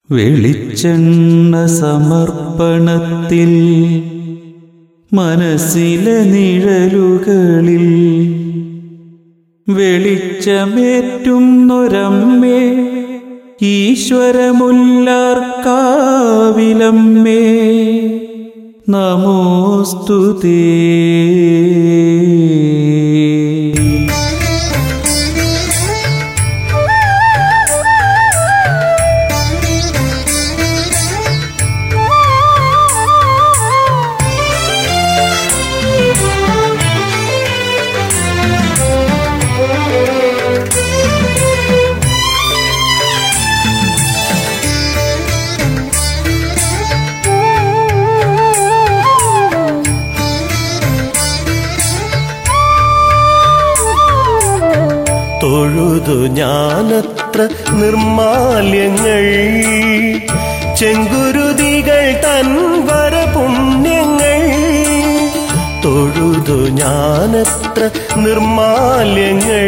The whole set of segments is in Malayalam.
വെളിച്ചെണ്ണ സമർപ്പണത്തിൽ മനസ്സിലെ നിഴലുകളിൽ വെളിച്ചമേറ്റുന്നൊരമ്മേ ഈശ്വരമുല്ലാർക്കാവിലമ്മേ നമോസ്തുതേ. തൊഴുതു ഞാനത്ര നിർമാല്യങ്ങൾ ചെങ്കുരുതികൾ തൻവര പുണ്യങ്ങൾ. തൊഴുതു ഞാനത്ര നിർമാല്യങ്ങൾ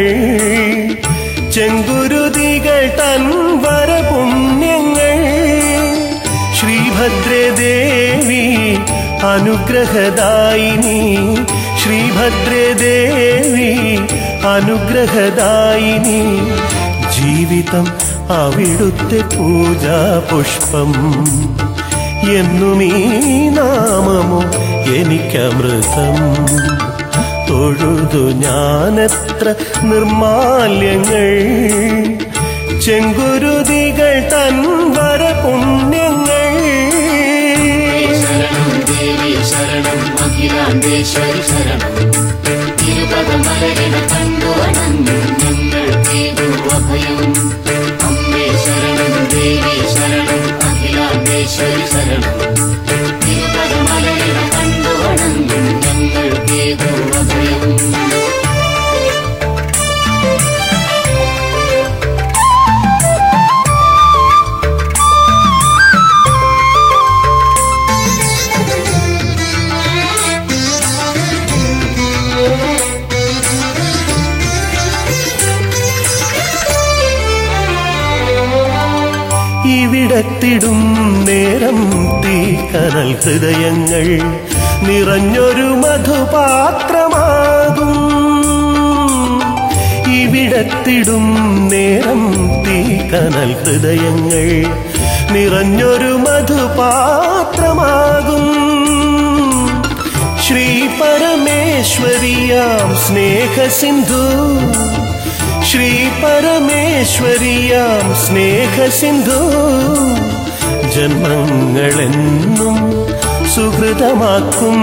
ചെങ്കുരുതികൾ തൻവര പുണ്യങ്ങൾ. ശ്രീഭദ്രദേവി അനുഗ്രഹദായിനി, ശ്രീഭദ്രദേവി അനുഗ്രഹദായിനി. ജീവിതം അവിടുത്തെ പൂജാപുഷ്പം, എന്നും ഈ നാമമോ എനിക്കമൃതം. തൊഴുതു ഞാനത്ര നിർമാല്യങ്ങൾ ചെങ്കുരുതികൾ തൻവര പുണ്യങ്ങൾ. ശരണം അഖിലാണ്ടേശ്വരി ശരണം, തിരുപദമലരിണ കണ്ടു വണങ്ങും ഞങ്ങൾക്കേകു അഭയം. അമ്മേ ശരണം ദേവി ശരണം അഖിലാണ്ടേശ്വരി ശരണം, തിരുപദമലരിണ കണ്ടു വണങ്ങും ഞങ്ങൾക്കേകു അഭയം. ഇവിടെത്തിടും നേരം തീക്കനൽ ഹൃദയങ്ങൾ നിറഞ്ഞൊരു മധുപാത്രമാകും. ഇവിടെത്തിടും നേരം തീക്കനൽ ഹൃദയങ്ങൾ നിറഞ്ഞൊരു മധുപാത്രമാകും. ശ്രീ പരമേശ്വരിയാം സ്നേഹസിന്ധു, ശ്രീ പരമേശ്വരിയാം സ്നേഹസിന്ധു. ജന്മങ്ങളെന്നും സുഹൃതമാക്കും,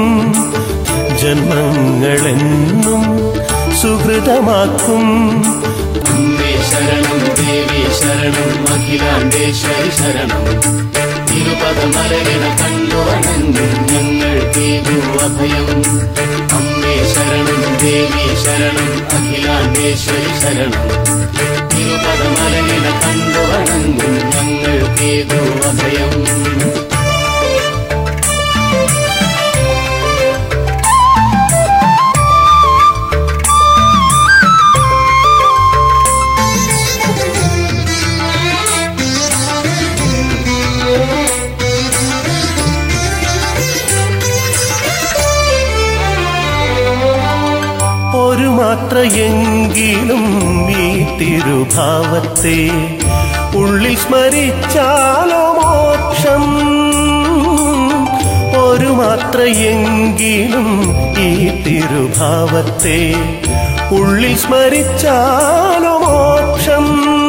ജന്മങ്ങളെന്നും സുഹൃതമാക്കും. അമ്മേ ശരണം ദേവി ശരണം അഖിലാണ്ടേശ്വരി ശരണം, തിരുപദമലരിണ കണ്ടു വണങ്ങും ഞങ്ങൾക്കേകു അഭയം. അമ്മേ ശരണം ദേവി ശരണം അഖിലാണ്ടേശ്വരി ശരണം, തിരുപദമലരിണ കണ്ടു വണങ്ങും ഞങ്ങൾക്കേകു അഭയം. ഒരു മാത്രയെങ്കിലും ഈ തിരുഭാവത്തെ ഉള്ളിൽ സ്മരിച്ചാലോ മോക്ഷം. ഒരു മാത്രയെങ്കിലും ഈ തിരുഭാവത്തെ ഉള്ളിൽ സ്മരിച്ചാലോ മോക്ഷം.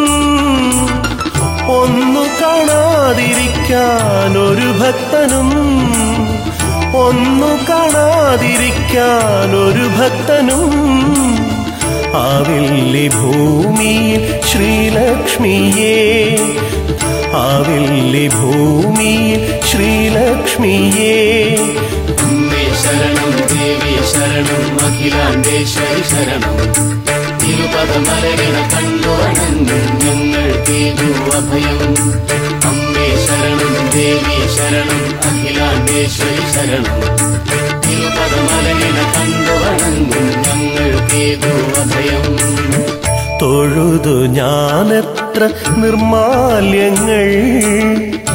ഒന്നു കാണാതിരിക്കാൻ ഒരു ഭക്തനും, ഒന്നു കാണാതിരിക്കാൻ ഒരു ഭക്തനും ആവില്ലി ഭൂമിയിൽ ശ്രീലക്ഷ്മിയേ, ആവില്ലി ഭൂമിയിൽ ശ്രീലക്ഷ്മിയേ. അമ്മേ ശരണം ദേവി ശരണം അഖിലാണ്ടേശ്വരി ശരണം, തിരുപദമലരിണ കണ്ടു വണങ്ങും ഞങ്ങൾക്കേകു അഭയം. അമ്മേ ശരണം ദേവി ശരണം അഖിലാണ്ടേശ്വരി ശരണം, തിരുപദമലരിണ കണ്ടു വണങ്ങും ഞങ്ങൾക്കേകു അഭയം. തൊഴുതു ഞാനെത്ര നിർമാല്യങ്ങൾ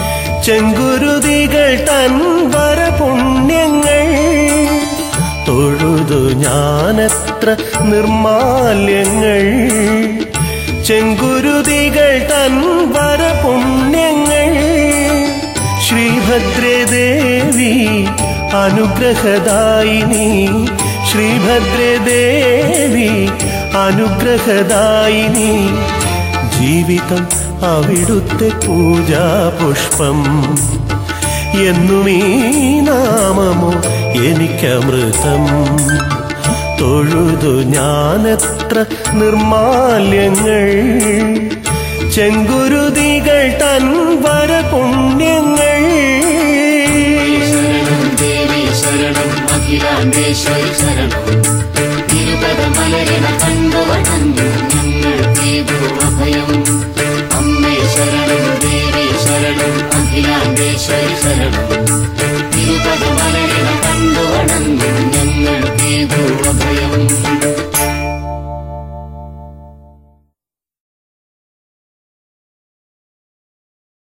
ചെങ്കുരുതികൾ തൻ വരപുണ്യങ്ങൾ തൊഴുതു ഞാനെത്ര നിർമാല്യങ്ങൾ. ചെങ്കുരുതികൾ തൻ വരപുണ്യങ്ങൾ ശ്രീഭദ്രേ ദേവി അനുഗ്രഹദായിനി. ശ്രീഭദ്രേ ദേവി അനുഗ്രഹദായിനി. ജീവിതം അവിടുത്തെ പൂജാപുഷ്പം. എന്നും ഈ നാമമോ എനിക്കമൃതം. തൊഴുതു ഞാനെത്ര നിർമാല്യങ്ങൾ. ചെങ്കുരുതികൾ തൻ വരപുണ്യങ്ങൾ. ശരണം ദേവി ശരണം അഖിലാണ്ടേശ്വരി ശരണം. തിരുപദമലരിണ കണ്ടു വണങ്ങും ഞങ്ങൾക്കേകൂ അഭയം. അമ്മേ ശരണം ദേവി ശരണം അഖിലാണ്ടേശ്വരി ശരണം.